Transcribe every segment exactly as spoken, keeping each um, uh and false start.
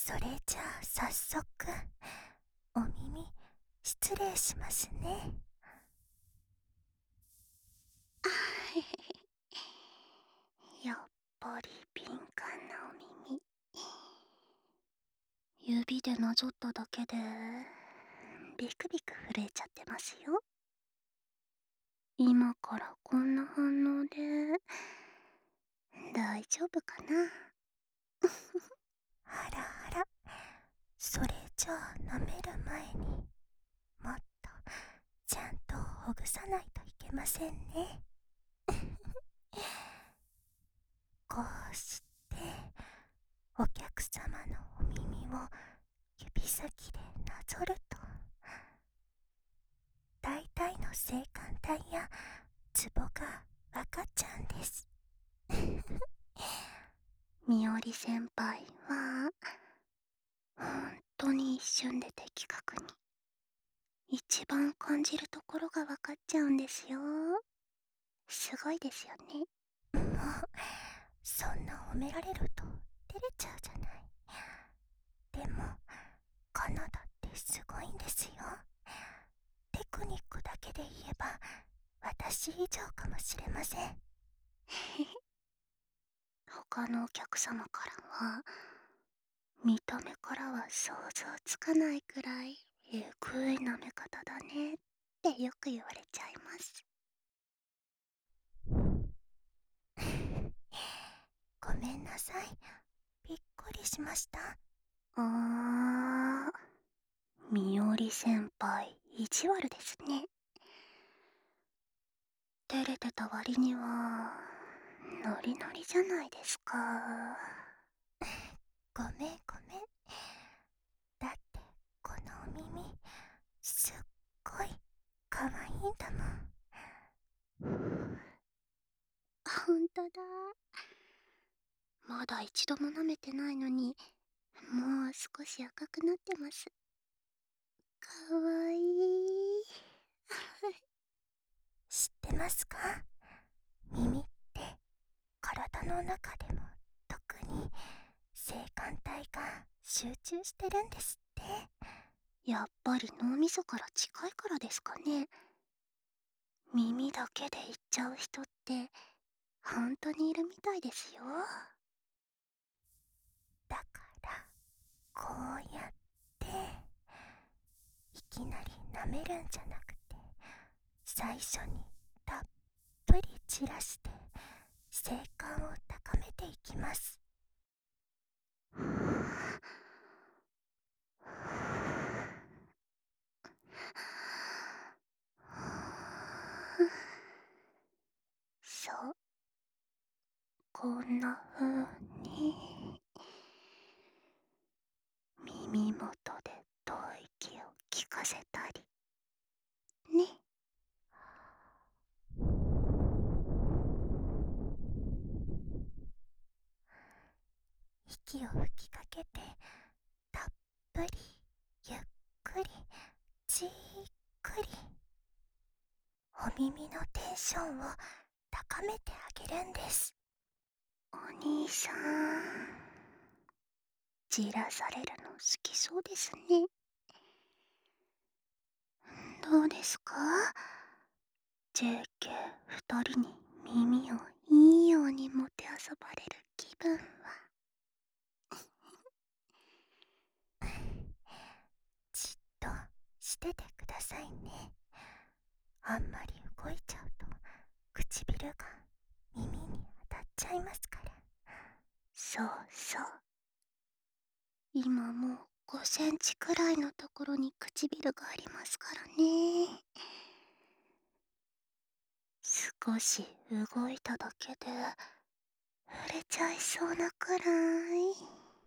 それじゃあ早速お耳失礼しますね。 やっぱり敏感なお耳。指でなぞっただけでビクビク震えちゃってますよ。今からこんな反応で大丈夫かな。 あらあら、それじゃあ舐める前にもっとちゃんとほぐさないといけませんね。こうしてお客様のお耳を指先でなぞると、大体の性感帯やツボがわかっちゃうんです。 みおり先輩は本当に一瞬で的確に一番感じるところがわかっちゃうんですよ。すごいですよね。 もうそんな褒められると照れちゃうじゃない。でもカナダってすごいんですよ。テクニックだけで言えば私以上かもしれません。 他のお客様からは見た目からは想像つかないくらいえぐい舐め方だねってよく言われちゃいます。 ごめんなさい、びっくりしました。 あー、みおり先輩意地悪ですね。照れてた割にはノリノリじゃないですか。 ごめんごめん。だってこのお耳すっごいかわいいんだもん。 ほんとだ。まだ一度も舐めてないのにもう少し赤くなってます。かわいい。 知ってますか？耳って体の中でも特に性感帯が集中してるんですって。 やっぱり脳みそから近いからですかね。耳だけで言っちゃう人って本当にいるみたいですよ。 だからこうやっていきなり舐めるんじゃなくて、最初にたっぷり散らして性感を高めていきます。 そう、こんな風に耳元で吐息を聞かせたりね。 息を吹きかけてたっぷりゆっくりじっくりお耳のテンションを高めてあげるんです。 お兄さん、じらされるの好きそうですね。どうですか？ ジェーケー 二人に耳をいいようにもてあそばれる気分は。 じっとしててくださいね。あんまり動いちゃうと唇が耳に当たっちゃいますから。 そうそう。今もうごセンチくらいのところに唇がありますからね。少し動いただけで触れちゃいそうなくらい。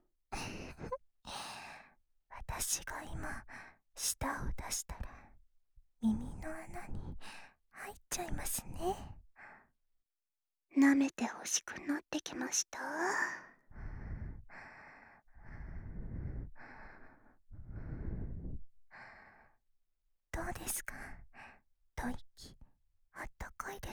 私が今舌を出したら耳の穴に入っちゃいますね。 舐めてほしくなってきました。 どうですか？吐息あったかいです？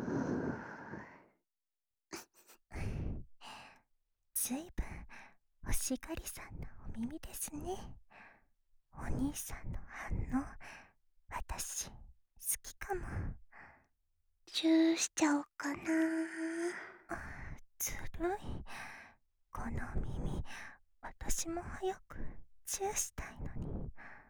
ずいぶん欲しがりさんのお耳ですね。お兄さんの反応、私好きかも。 チューしちゃおうかな。 ずるい。この耳、私も早くチューしたいのに。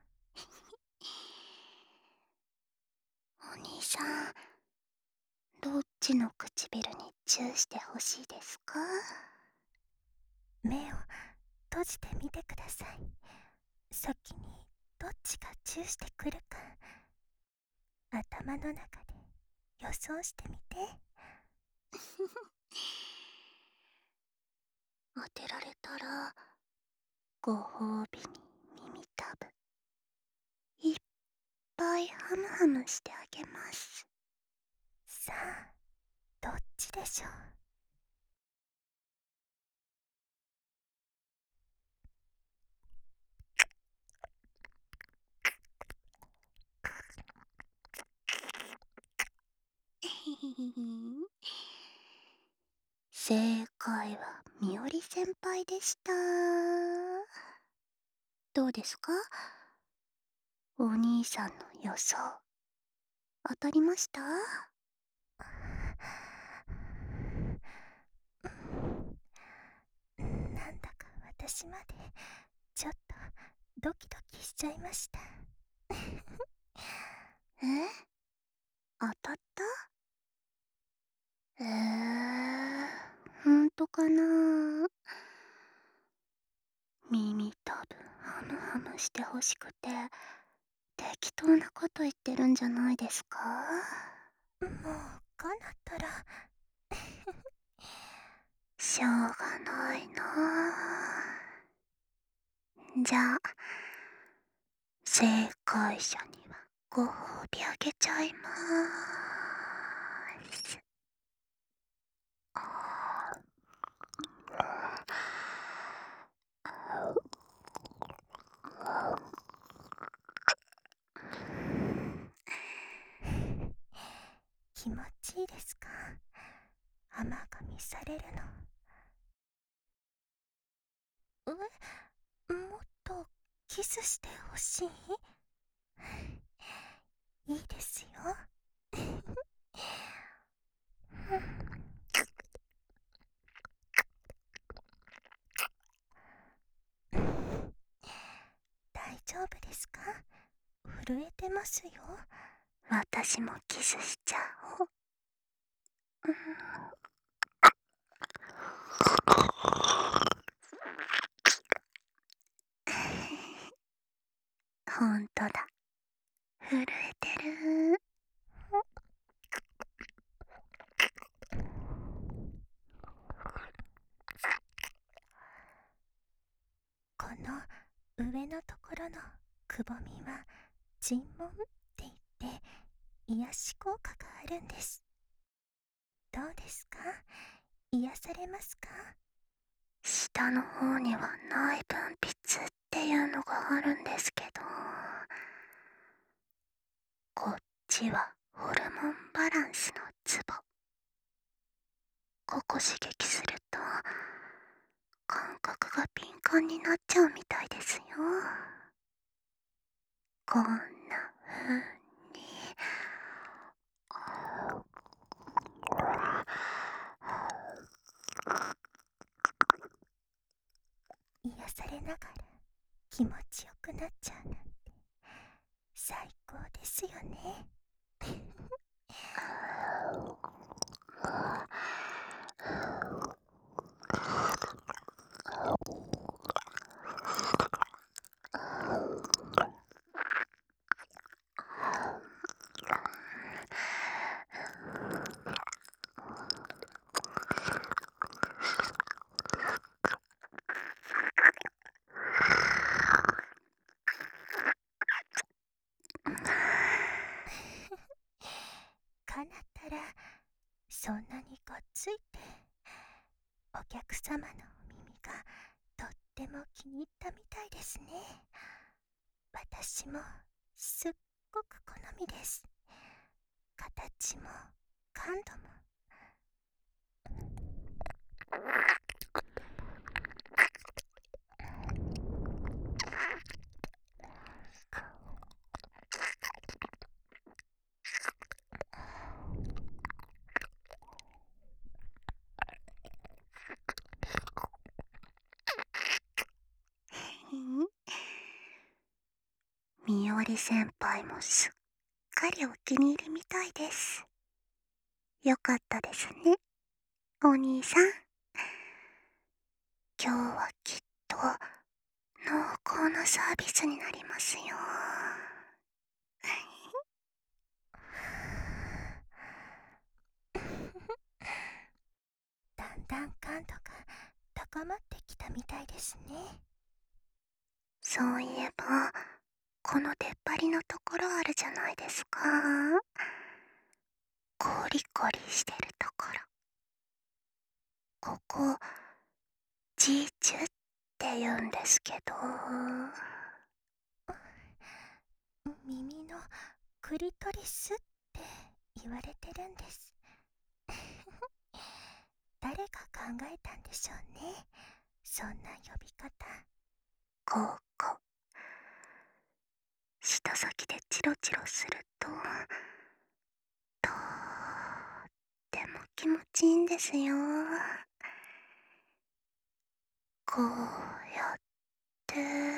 お兄さん、どっちの唇にチューしてほしいですか？ 目を閉じてみてください。先にどっちがチューしてくるか、頭の中で予想してみて。 当てられたらご褒美に耳たぶいっぱいハムハムしてあげます。 さあ、どっちでしょう。 正解はみおり先輩でした。どうですか？お兄さんの予想当たりました？ なんだか私までちょっとドキドキしちゃいました。 え？当たった？えー、ほんとかな。耳たぶハムハムしてほしくて適当なこと言ってるんじゃないですか？ もうかなったらしょうがないなあ。じゃあ正解者にはご褒美あげちゃいまーす。 気持ちいいですか？甘噛みされるの。え、もっとキスしてほしい？いいですよ。大丈夫ですか？震えてますよ。 私もキスしちゃおう。ほんとだ、震えてる。 この上のところのくぼみは沈紋って言って癒し効果があるんです。どうですか？癒されますか？ 下の方には内分泌っていうのがあるんですけど、こっちはホルモンバランスのツボ。ここ刺激すると感覚が敏感になっちゃうみたいですよ。こんな風に癒されながら気持ちよくなっちゃうなんて最高ですよね。かなったらそんなにがっついて、お客様のお耳がとっても気に入ったみたいですね。私もすっごく好みです。形も感度も。 森先輩もすっかりお気に入りみたいです。よかったですね、お兄さん。今日はきっと濃厚なサービスになりますよ。 だんだん感度が高まってきたみたいですね。 そういえば、この出っ張りのところあるじゃないですか。コリコリしてるところ。ここ、ジーチュって言うんですけど。 耳のクリトリスって言われてるんです。誰が考えたんでしょうね、そんな呼び方。 ここ、舌先でチロチロすると、とっても気持ちいいんですよ。こうやって、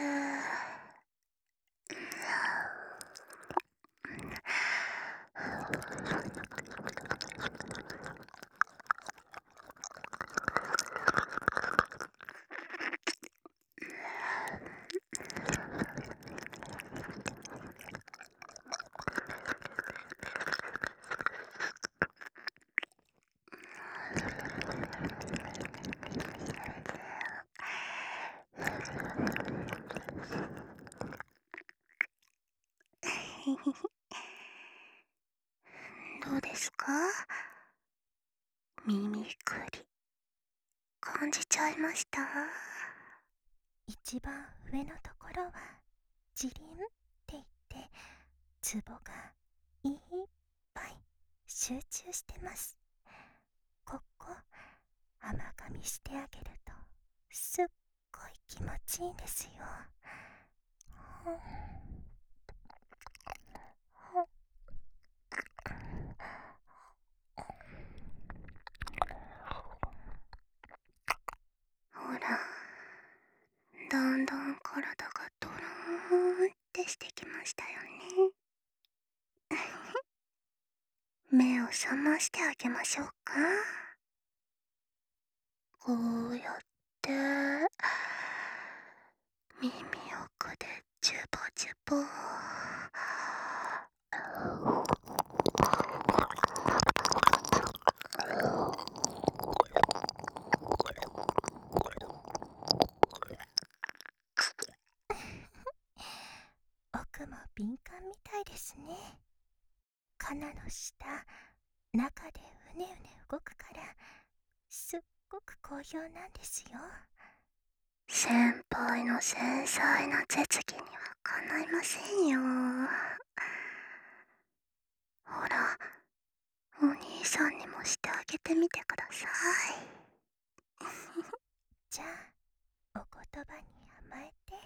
どうですか？耳くり感じちゃいました？ 一番上のところはジリンって言ってツボがいっぱい集中してます。ここ甘噛みしてあげるとすっごい気持ちいいんですよ。 ほら、だんだん体がドローンってしてきましたよね。目を覚ましてあげましょうか。こうやって耳奥でジュボジュボ。 奥も敏感みたいですね。カナの下、中でうねうね動くからすっごく好評なんですよ。 先輩の繊細な手つきにはかないませんよ。ほら、お兄さんにもしてあげてみてください。 じゃあお言葉に甘えて。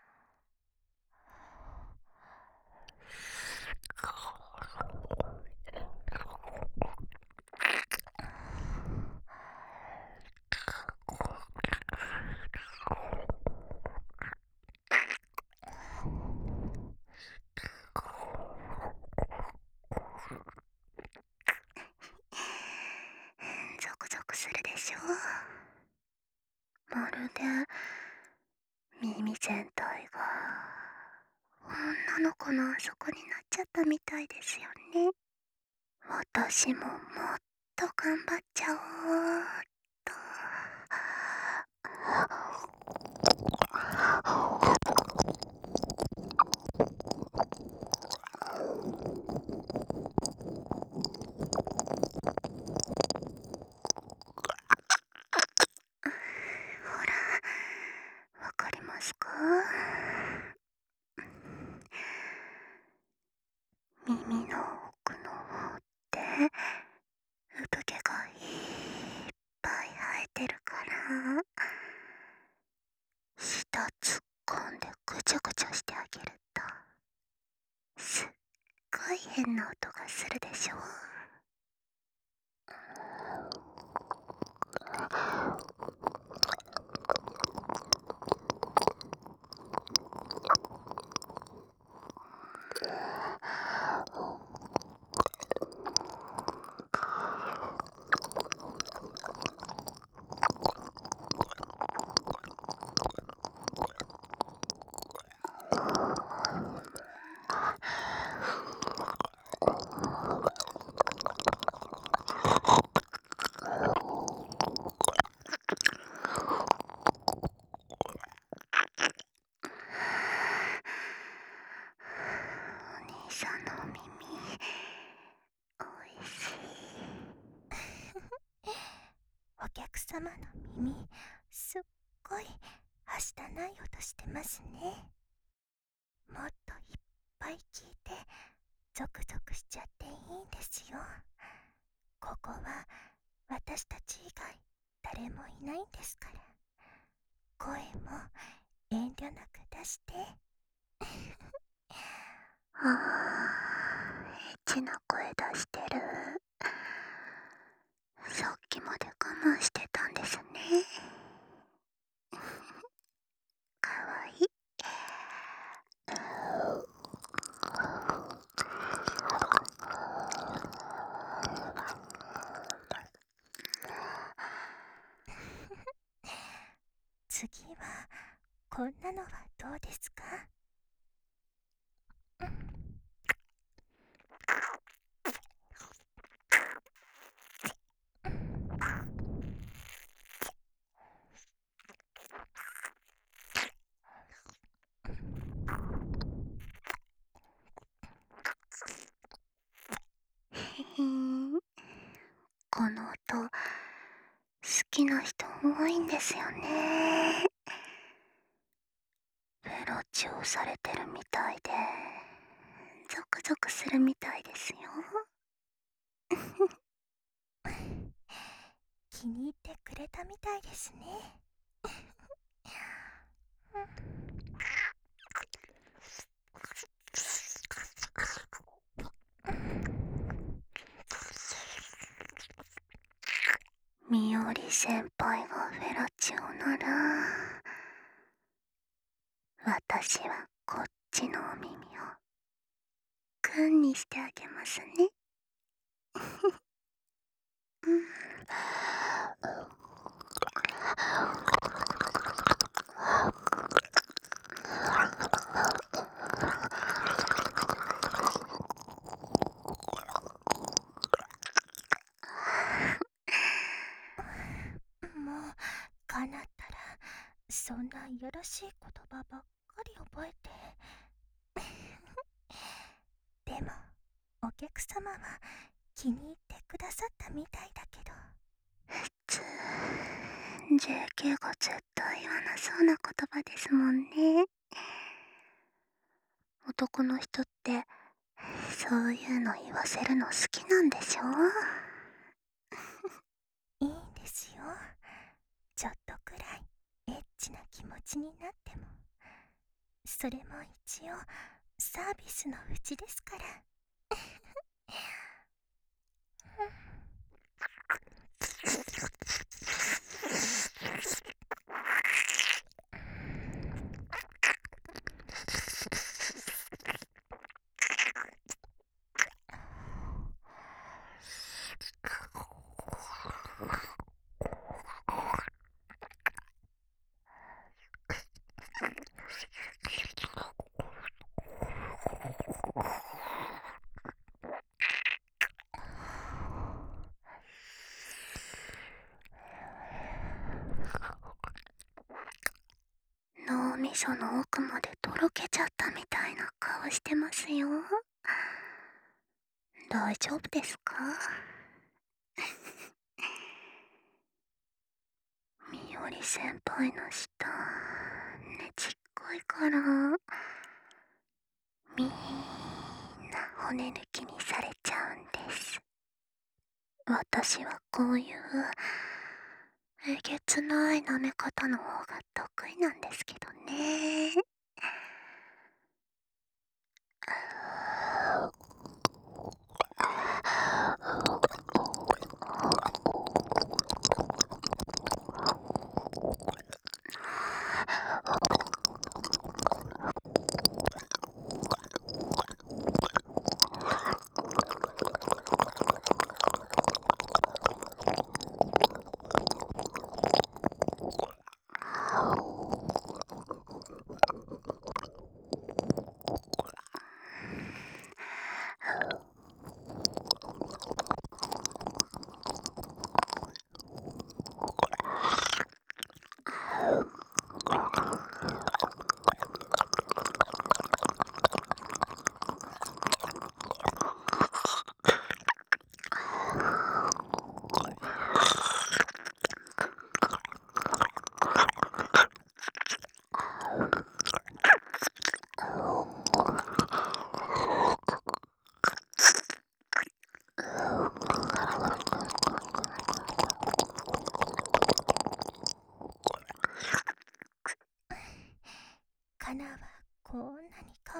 ゾクゾクするでしょ。まるで耳全体が女の子のあそこになっちゃったみたいですよね。私ももっと頑張っちゃおうっと。ほら、わかりますか？耳の奥の方って産毛がいっぱい生えてるから、舌突っ込んでぐちゃぐちゃしてあげるとすっごい変な音がするでしょ。 様の耳、すっごいはしたない音してますね。もっといっぱい聞いてゾクゾクしちゃっていいんですよ。ここは私たち以外誰もいないんですから。声も遠慮なく出して。 あー、エッチな声出してる。さっきまで我慢してたんですね。かわいい。 次はこんなのはどうですか？ へー、この音好きな人多いんですよね。ベロチューされてるみたいでゾクゾクするみたいですよ。 気に入ってくれたみたいですね。 みおり先輩がフェラチオなら、私はこっちのお耳をグンにしてあげますね。うん、 もうかなったらそんないやらしい言葉ばっかり覚えて。でもお客様は気に入ってくださったみたいだけど。 普通 ジェーケー が絶対言わなそうな言葉ですもんね。男の人ってそういうの言わせるの好きなんでしょ？ いいんですよ。ちょっとくらいエッチな気持ちになっても。それも一応サービスのうちですから。 脳みその奥までとろけちゃったみたいな顔してますよ。大丈夫ですか？みおり先輩の舌ねちっこいからみんな骨抜きにされちゃうんです。私はこういうえげつない舐め方の方が得意なんですけどね。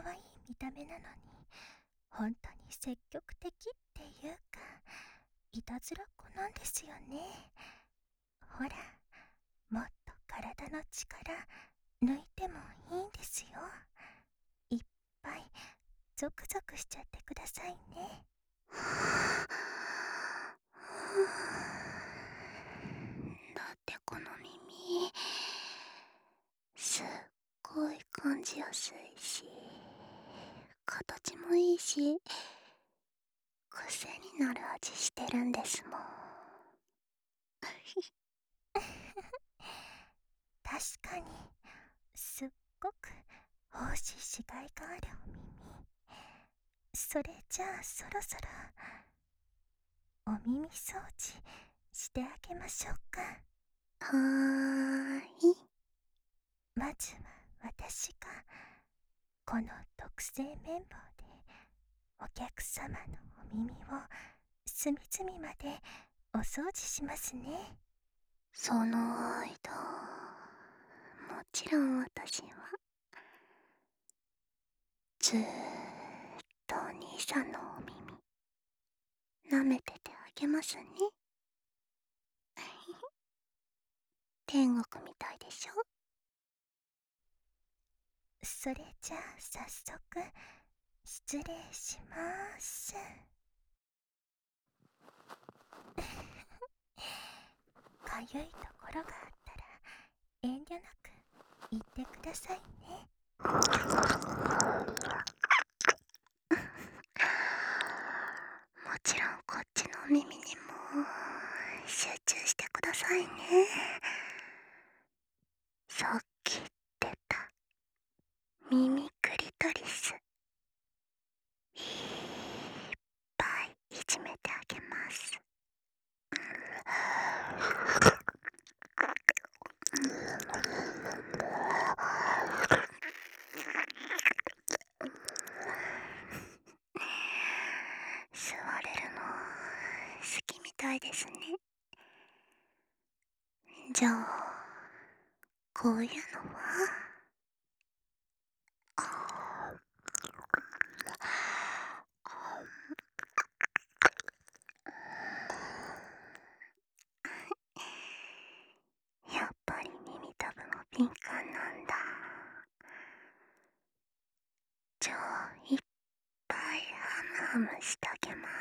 可愛い見た目なのに本当に積極的っていうか、いたずらっ子なんですよね。ほら、もっと体の力抜いてもいいんですよ。いっぱいゾクゾクしちゃってくださいね。 だってこの耳すっごい感じやすいし、形もいいし、癖になる味してるんですもん。 確かにすっごく胞子しがいがあるお耳。それじゃあそろそろお耳掃除してあげましょうか。 はーい。 まずは私がこの特製綿棒でお客様のお耳を隅々までお掃除しますね。 その間、もちろん私はずーっとお兄さんのお耳舐めててあげますね。天国みたいでしょ。 それじゃあ早速失礼しまーす。かゆいところがあったら遠慮なく言ってくださいね。 もちろんこっちのお耳にも集中してくださいね。さっき言ってた耳クリトリス、いっぱいいじめてあげます。吸われるの好きみたいですね。じゃあこういうのはやっぱり耳たぶも敏感なんだ。じゃあいっぱいハムハムしてあげます。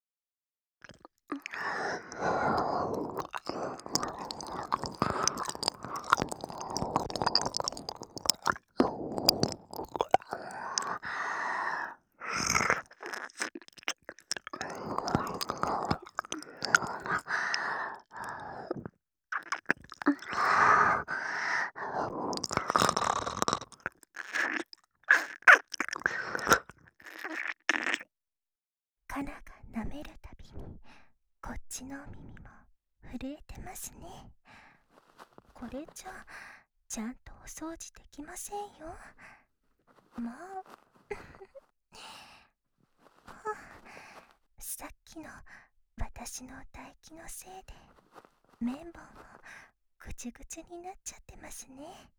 カナが舐めるたびにこっちのお耳も震えてますね。これじゃちゃんとお掃除できませんよ。もうさっきの私の唾液のせいで綿棒もぐちゅぐちゅになっちゃってますね。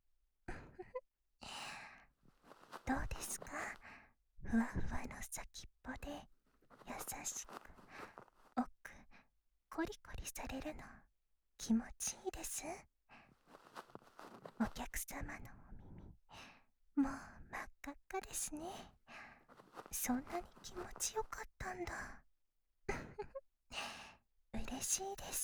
どうですか？ふわふわの先っぽで優しく奥コリコリされるの気持ちいいです。お客様のお耳もう真っ赤っかですね。そんなに気持ちよかったんだ。嬉しいです。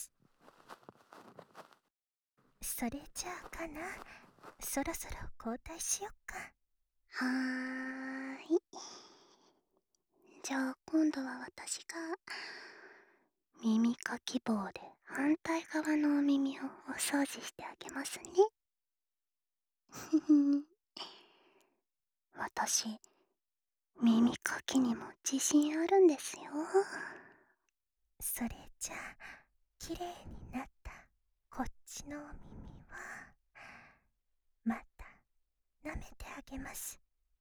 それじゃあかな、そろそろ交代しよっか。 はーい。じゃあ今度は私が耳かき棒で反対側のお耳をお掃除してあげますね。ふふ私耳かきにも自信あるんですよ。 それじゃあきれいになったこっちのお耳はまた舐めてあげます。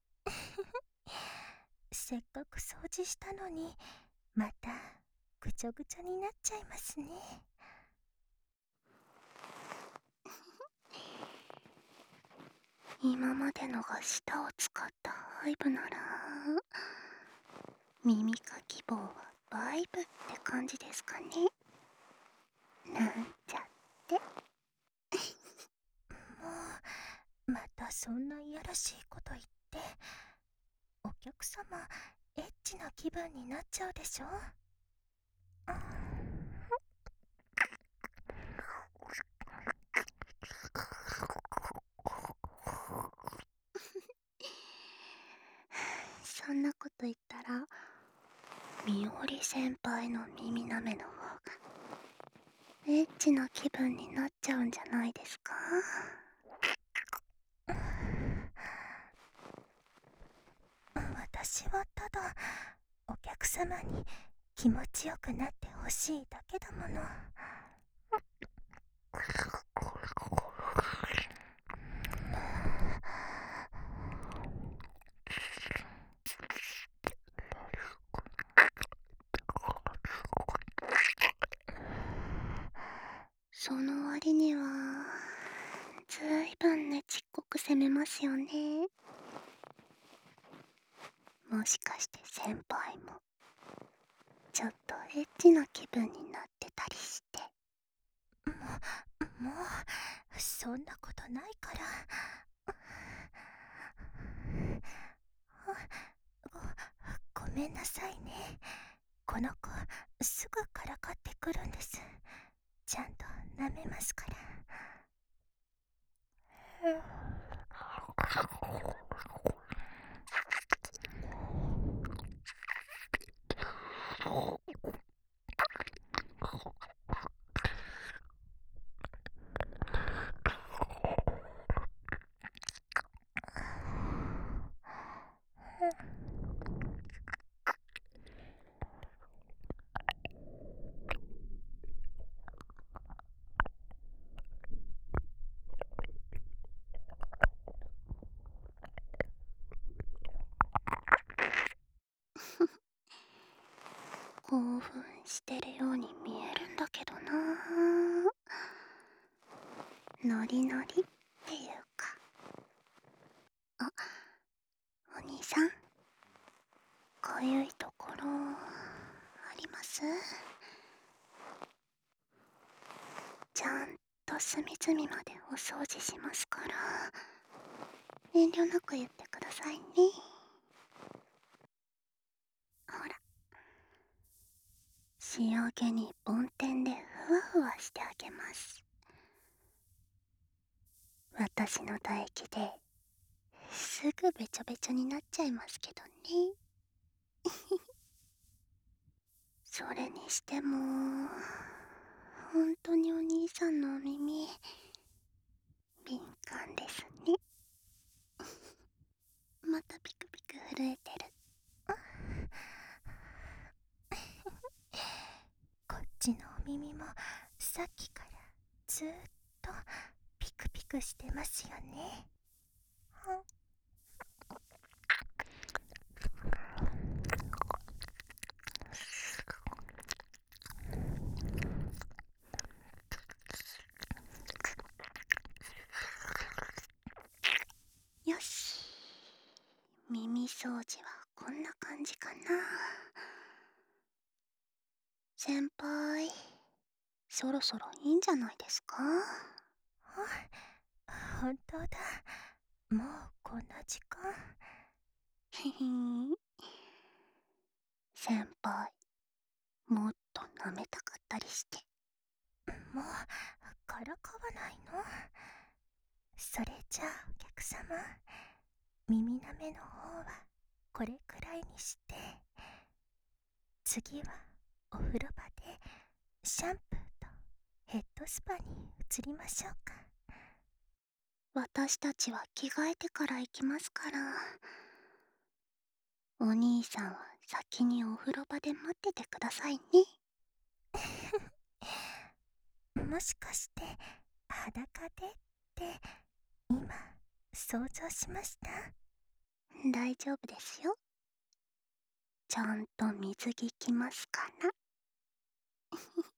せっかく掃除したのにまたぐちょぐちょになっちゃいますね。 今までのが舌を使ったイブなら耳かき棒はバイブって感じですかね。なんちゃってもうまたそんないやらしいこと言って、お客様エッチな気分になっちゃうでしょ。 そんなこと言ったらみおり先輩の耳なめの方がエッチな気分になっちゃうんじゃないですか。 私はただお客様に気持ちよくなってほしいだけだもの。 その割にはずいぶんねちっこく攻めますよね。もしかして先輩もちょっとエッチな気分になってたりして。 もうそんなことないから。ご、ごめんなさいね。この子すぐからかってくるんです。ちゃんと舐めますから。 興奮してるように見えるんだけどな。ノリノリっていうか。あ、お兄さん、かゆいところあります？ちゃんと隅々までお掃除しますから、遠慮なく言ってくださいね。ほら、仕上げに梵天でふわふわしてあげます。私の唾液ですぐべちょべちょになっちゃいますけどね。それにしても本当にお兄さんのお耳敏感ですね。またピクピク震えてる。 こっちのお耳もさっきからずーっとピクピクしてますよね。 よし、耳掃除はこんな感じかな。先輩、そろそろいいんじゃないですか？ 本当だ、もうこんな時間。 へへん。先輩、もっと舐めたかったりして。 もうからかわないの？それじゃあお客様、耳なめの方はこれくらいにして、次はお風呂場でシャンプーとヘッドスパに移りましょうか。 私たちは着替えてから行きますから、お兄さんは先にお風呂場で待っててくださいね。 もしかして裸でって今想像しました？ 大丈夫ですよ。ちゃんと水着着ますから。